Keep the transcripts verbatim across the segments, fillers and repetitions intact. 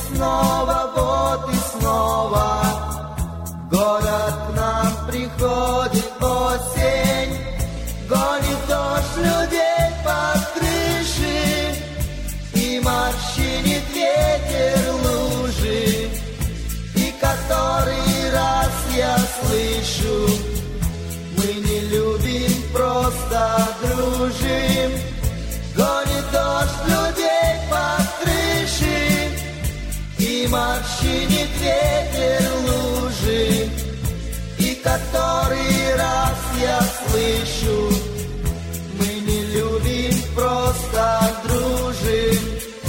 снова, вот и снова в город к нам приходит осень, гонит дождь людей под крыши и морщинит ветер лужи. И который раз я слышу: мы не любим, просто дружим. Гонит дождь людей под крыши и морщинит ветер лужи. И который раз я слышу: мы не любим, просто дружим.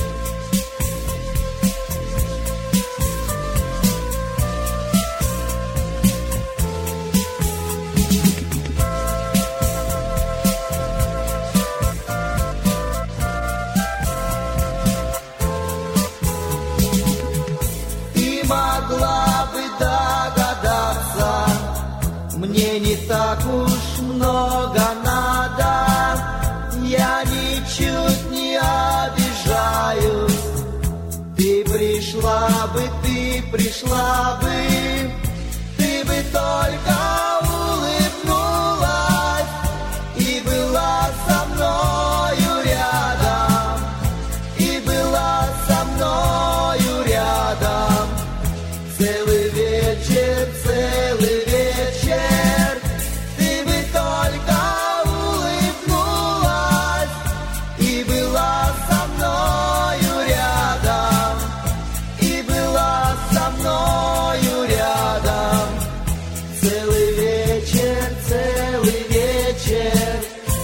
Могла бы догадаться, мне не так уж много надо, я ничуть не обижаюсь. Ты пришла бы, ты пришла бы, ты бы только улыбнулась и была со мною рядом, и была со мною рядом. Целый вечер, целый вечер, ты бы только улыбнулась и была со мною рядом, и была со мною рядом. Целый вечер, целый вечер.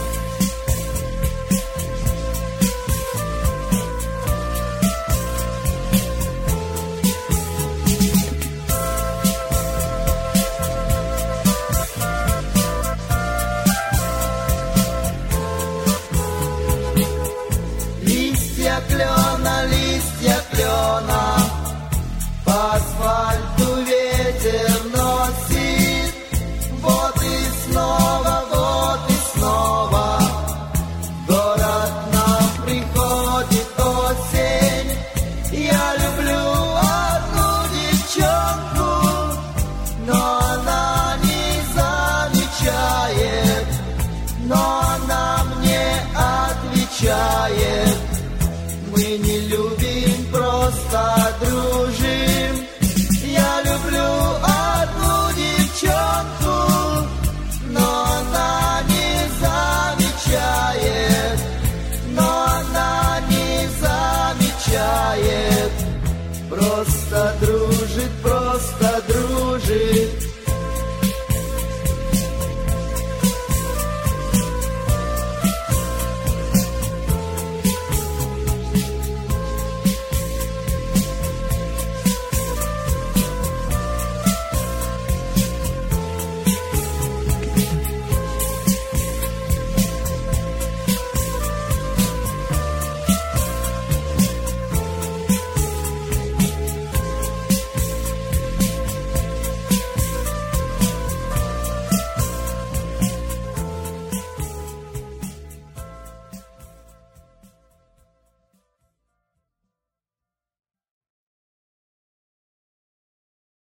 Листья клена, листья клена, по асфальту ветер носит. Вот и снова, вот и снова в город нам приходит осень. Я люблю одну девчонку, но она не замечает, но она мне отвечает: мы не любим, просто дружим. Я люблю одну девчонку, но она не замечает, но она не замечает, просто дружим.